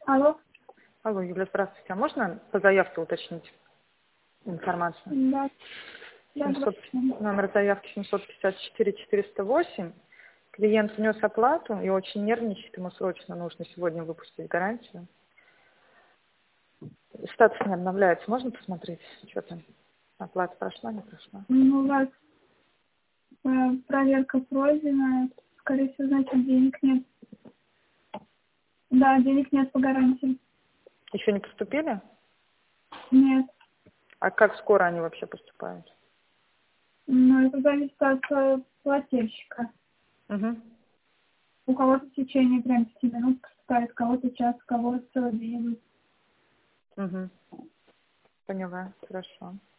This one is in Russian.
Алло. Алло, Юля, здравствуйте. А можно по заявке уточнить информацию? Да. Да, 700, здравствуйте. номер заявки 754-408. Клиент внес оплату и очень нервничает. Ему срочно нужно сегодня выпустить гарантию. Статус не обновляется. Можно посмотреть, что там? Оплата прошла, не прошла? Ну, у вас проверка пройдена. Скорее всего, значит, денег нет. Да, денег нет по гарантии. Еще не поступили? Нет. А как скоро они вообще поступают? Ну, это зависит от плательщика. Угу. У кого-то в течение прям 5 минут поступает, кого-то час, кого-то целый день. Угу. Поняла. Хорошо.